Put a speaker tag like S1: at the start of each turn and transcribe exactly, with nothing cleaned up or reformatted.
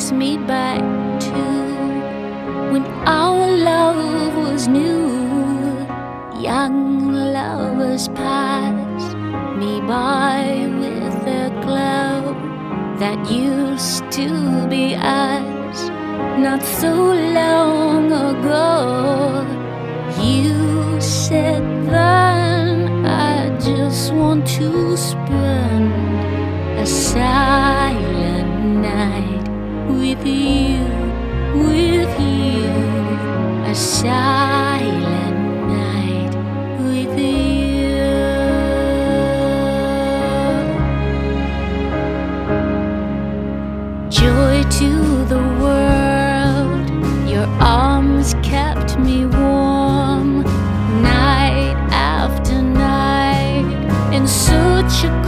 S1: takes me back to when our love was new. Young lovers pass me by with a glow that used to be us not so long ago. You said then I just want to spend a silent night with you, with you, a silent night with you. Joy to the world, your arms kept me warm night after night in such a